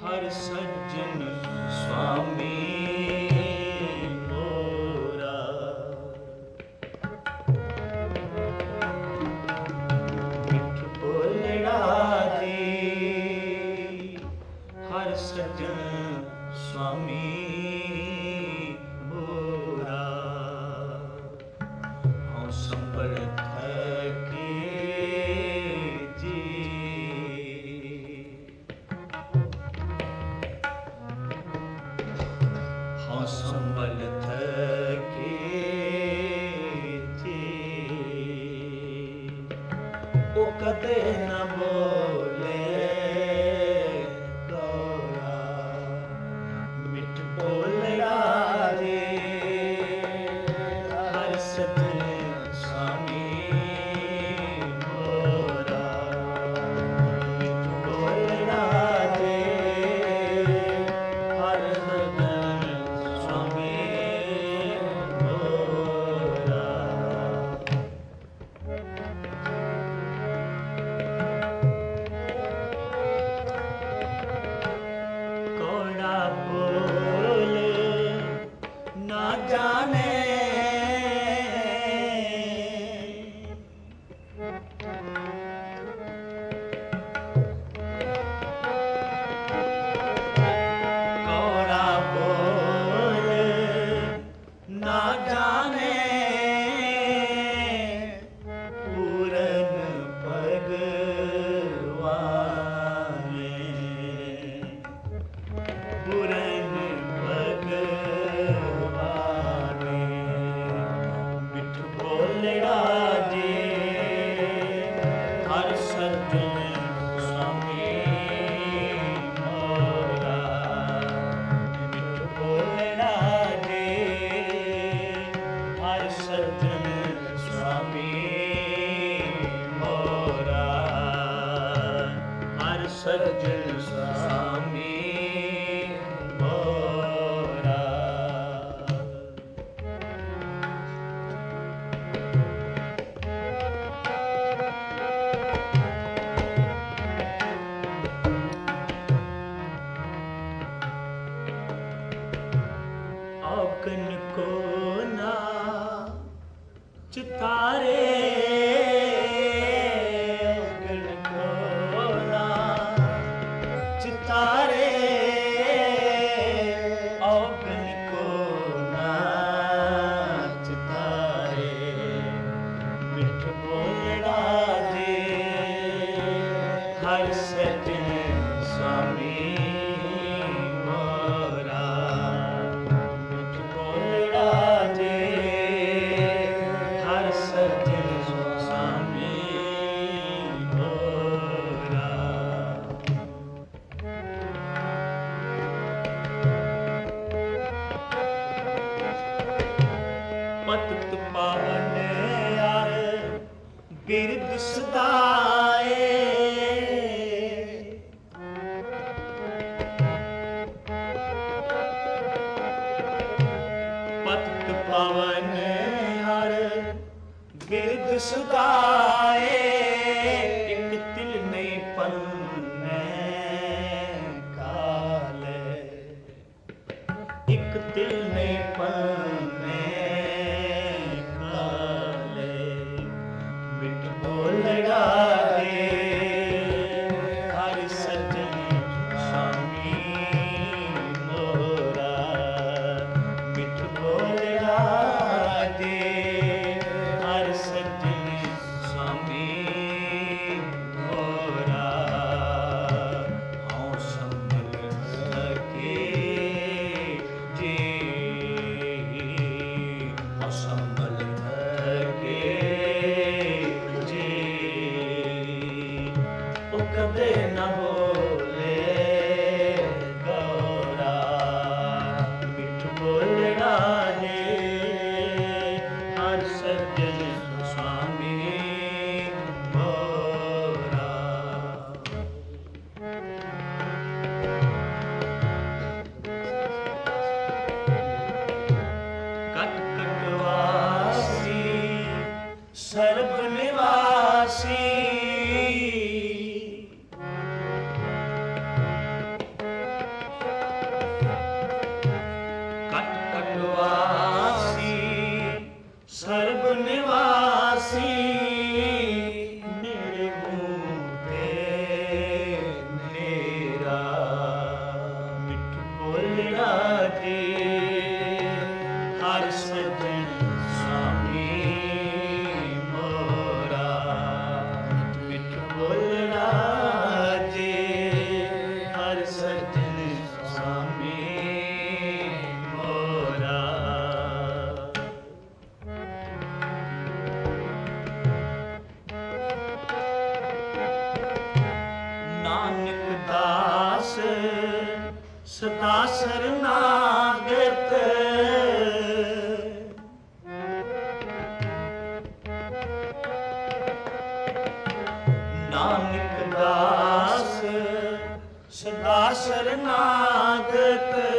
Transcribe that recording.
ਹਰ ਸੱਜਣ ਸੁਆਮੀ ਮੋਰਾ। ਮਿੱਠ ਬੋਲੜਾ ਜੀ ਹਰ ਸੱਜਣ ਸੁਆਮੀ ਮੋਰਾ। ਹਉ ਸੰਭਲ ਥਕੇ ਜੀ ਹਉ ਸੰਭਲ ਥਕੇ ਜੀ। ਉਹ ਕਦੇ ਨਾ ਬੋਲੇ ਗੋਰਾ। ਮਿੱਠ ਬੋਲੜਾ ਰੇ ਹਰ ਸੱਜਣ ਸੁਆਮੀ ਮੋਰਾ। ਮਿੱਠ ਬੋਲੜਾ ਰੇ ਹਰ ਸੱਜਣ ਸੁਆਮੀ ਮੋਰਾ। ਕੌੜਾ ਬੋਲ ਨਾ ਜਾਣੇ ਕੌੜਾ ਬੋਲ ਨਾ ਜਾਣੇ ਪੂਰਨ ਭਗਵਾਨੇ। ਪੂਰਨ ਭਗਵਾਨੇ। ਮਿੱਠ ਬੋਲੜਾ ਜੀ ਹਰ ਸੱਜਣ ਸੁਆਮੀ ਮੋਰਾ। ਮਿੱਠ ਬੋਲੜਾ ਜੀ ਹਰ ਸੱਜਣ ਸੁਆਮੀ ਮੋਰਾ। ਹਰ ਸੱਜਣ ਸੁਆਮੀ ਮੋਰਾ। ਔਗਣ ਕੋ ਨਾ ਚਿਤਾਰੇ। ਔਗਣ ਕੋ ਨਾ ਚਿਤਾਰੇ। ਔਗਣ ਕੋ ਨਾ ਚਿਤਾਰੇ। ਮਿੱਠ ਬੋਲੜਾ ਜੀ ਹਰ ਸੱਜਣ ਸੁਆਮੀ ਮੋਰਾ। ਮਿੱਠ ਬੋਲੜਾ ਜੀ ਹਰ ਸੱਜਣ ਸੁਆਮੀ ਮੋਰਾ। ਪਤਿਤ ਪਾਵਨ ਯਾਰ ਬਿਰਦ ਸਦਾਏ। ਪਤਿਤ ਪਾਵਨ ਹਰ ਬਿਰਦ ਸਦਾਏ। ਇੱਕ ਤਿਲ ਨਹੀਂ ਪੰਨੇ ਕਾਲੇ। ਇੱਕ ਤਿਲ ਨਹੀਂ ਪੰਨੇ ਕਾਲੇ। ਮਿੱਠ ਬੋਲੜਾ ਰੇ ਹਰ ਸੱਜਣ ਸੁਆਮੀ ਮੋਰਾ। ਮਿੱਠ ਬੋਲੜਾ ਰੇ ਹਰ ਸੱਜਣ ਸੁਆਮੀ ਮੋਰਾ। ਹਉ ਸੰਭਲ ਥਕੇ ਜੀ ਹਉ ਸੰਭਲ ਥਕੇ ਜੀ। ਉਹ ਕਦੇ ਨਾ ਬੋਲੇ ਗੋਰਾ। ਮਿੱਠ ਬੋਲੜਾ ਜੀ ਹਰ ਸੱਜਣ ਸੁਆਮੀ ਮੋਰਾ। ਕਟ ਕਟਵਾਸੀ ਸਰਬ ਨਿਵਾਸੀ। ਸਦਾ ਸਰਨਾਗਤ ਨਾਨਕ ਦਾਸ ਸਦਾ ਸਰਨਾਗਤ